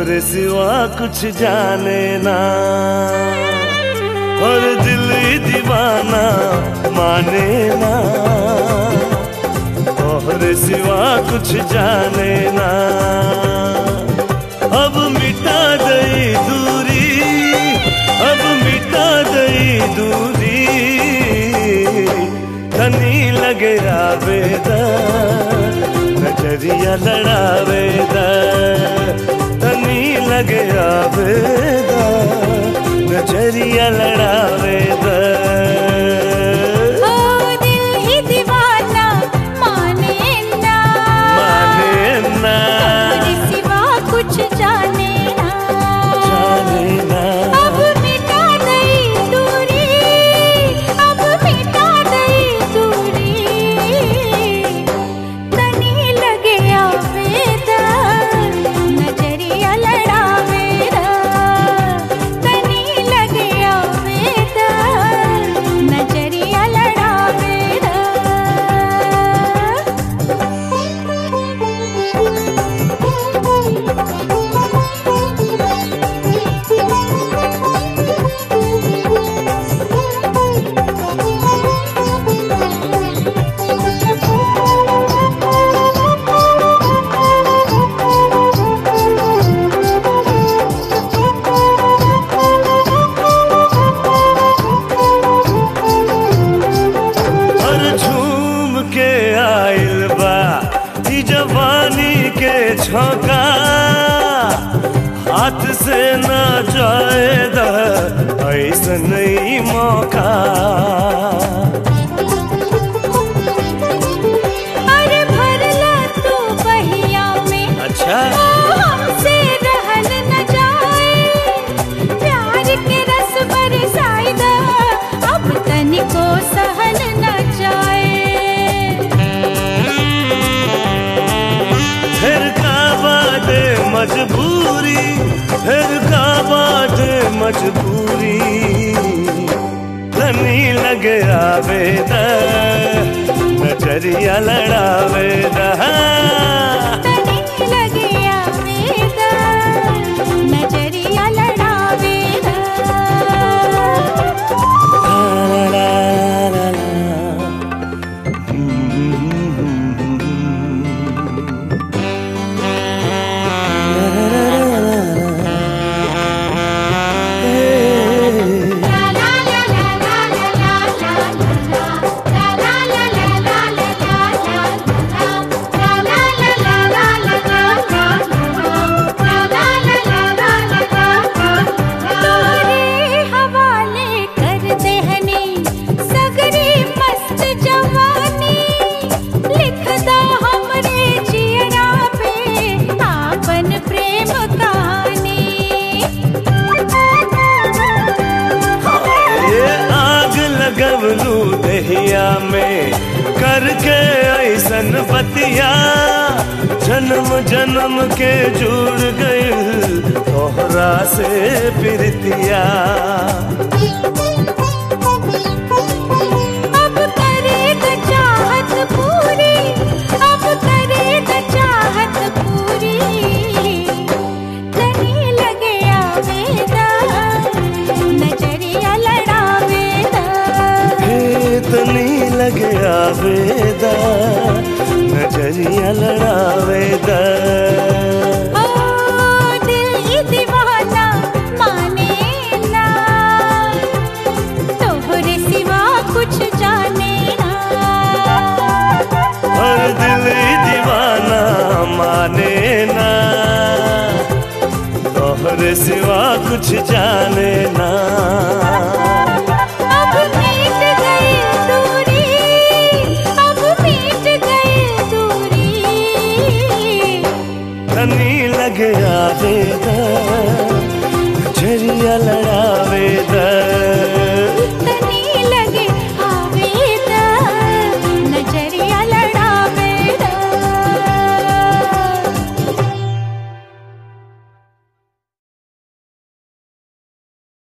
तोहरे सिवा कुछ जाने ना, और दिल ही दीवाना माने ना, तोहरे सिवा कुछ जाने ना। अब मिटा दई दूरी, अब मिटा दई दूरी, तनी लगे आवेदा नजरिया लड़ावेदा, तनी लगे आवेदा नजरिया लड़ावेदा। जवानी के झोंका हाथ से न जाएदा ऐसा नहीं मौका। अरे भरला तू बहिया में, अच्छा हमसे रहल न जाए, प्यार के रस बरसाइदा अब तनिको सहल न जाए। फिर का बात मजबूरी, फिर का बात मजबूरी, तनी लगे आवेदा नजरिया लड़ावेदा, तनी लगे आवेदा नजरिया लड़ावेदा। गवलू दहिया में करके ऐसन बतिया, जन्म जन्म के जुड़ गइल तोहरा से प्रीतिया। अब करेगा चाहत पूरी, अब करेगा चाहत पूरी, तनी लगे आवेदा नजरिया लड़ावेदा, तनी लगे आवेदा नजरिया लड़ावेदा। ओ दिल ही दीवाना माने ना, तोहरे सिवा कुछ जाने ना, और दिल ही दीवाना माने ना, तोहरे सिवा कुछ जाने ना। तनी लगे आवेदा